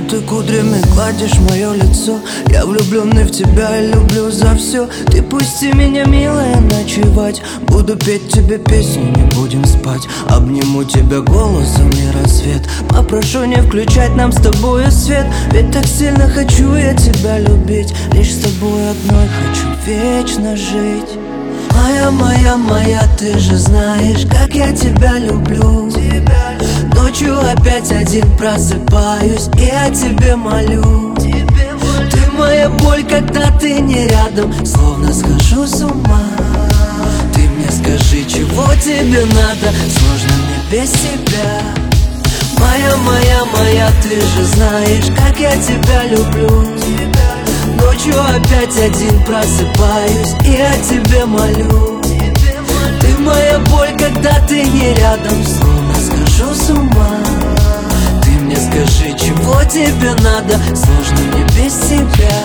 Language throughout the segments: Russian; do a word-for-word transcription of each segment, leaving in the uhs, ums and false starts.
ты кудрями гладишь мое лицо. Я влюбленный в тебя и люблю за все. Ты пусти меня, милая, ночевать. Буду петь тебе песню, не будем спать. Обниму тебя голосом и рассвет. Попрошу не включать нам с тобою свет. Ведь так сильно хочу я тебя любить. Лишь с тобой одной хочу вечно жить. Моя, моя, моя, ты же знаешь, как я тебя люблю. Ночью опять один просыпаюсь и о тебе молю. Ты моя боль, когда ты не рядом, словно схожу с ума. Ты мне скажи, чего тебе надо, сложно мне без тебя. Моя, моя, моя, ты же знаешь, как я тебя люблю. Ночью опять один просыпаюсь и о тебе молю. Ты моя боль, когда ты не рядом, словно схожу с ума. Ты мне скажи, чего тебе надо, сложно мне без тебя.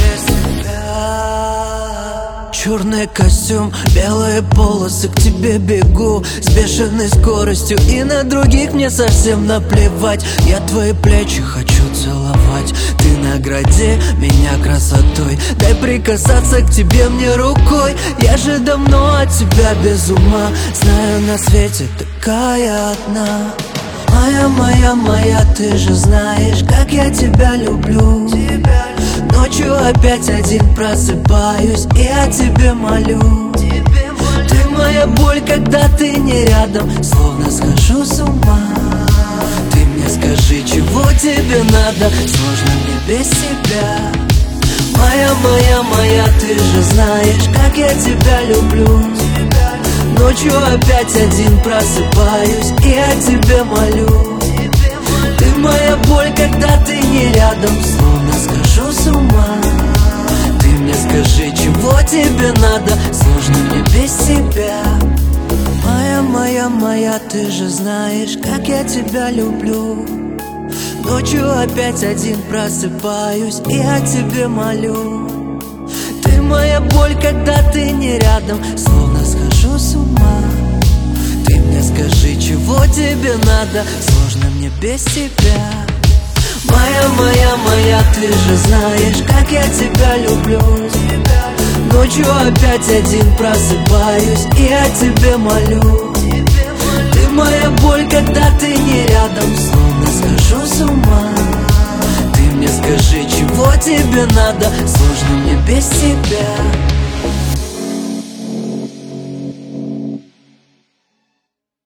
Черный костюм, белые полосы, к тебе бегу с бешеной скоростью. И на других мне совсем наплевать. Я твои плечи хочу целовать. Ты награди меня красотой. Дай прикасаться к тебе мне рукой. Я же давно от тебя без ума. Знаю, на свете такая одна. Моя, моя, моя, ты же знаешь, как я тебя люблю. Ночью опять один просыпаюсь и о тебе молю. Ты моя боль, когда ты не рядом, словно схожу с ума. Ты мне скажи, чего тебе надо, сложно мне без тебя. Моя, моя, моя, ты же знаешь, как я тебя люблю. Ночью опять один просыпаюсь и о тебе молю. Ты моя боль, когда ты не рядом, словно схожу с ума. Ты мне скажи, чего тебе надо, сложно мне без тебя. Моя, моя, моя, ты же знаешь, как я тебя люблю. Ночью опять один просыпаюсь и о тебе молю. Ты моя боль, когда ты не рядом, словно схожу с ума. Ты мне скажи, чего тебе надо, сложно мне без тебя. Моя, моя, моя, ты же знаешь, как я тебя люблю. Ночью опять один просыпаюсь и о тебе молю. Ты моя боль, когда ты не рядом, словно схожу с ума. Ты мне скажи, чего тебе надо, сложно мне без тебя.